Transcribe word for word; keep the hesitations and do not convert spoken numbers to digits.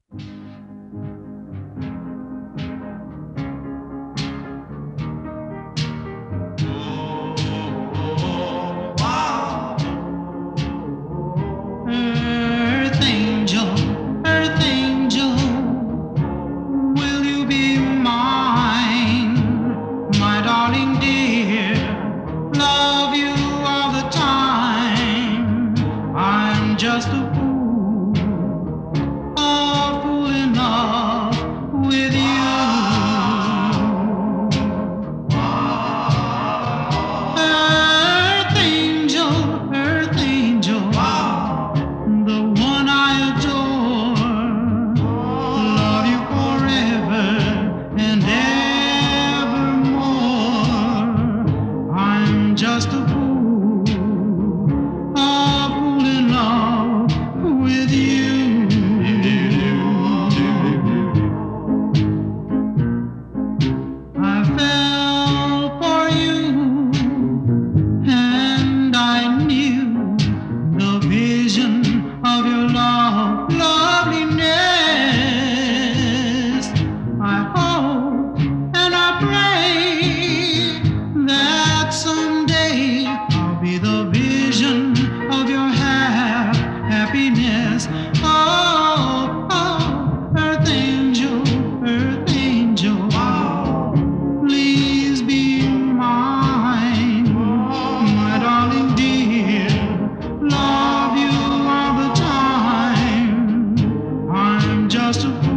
Earth angel, earth angel, will you be mine? My darling dear, love you all the time. I'm just a fool, a fool in love with you. Earth angel, earth angel, the one I adore, love you forever and evermore. I'm just a fool, a fool in love with you. I fell for you, and I knew the vision of your love, loveliness. I hope and I pray that someday I'll be the vision of your hap- happiness. Oh, oh, earth angel, earth angel, please be mine, my darling dear. Love you all the time. I'm just a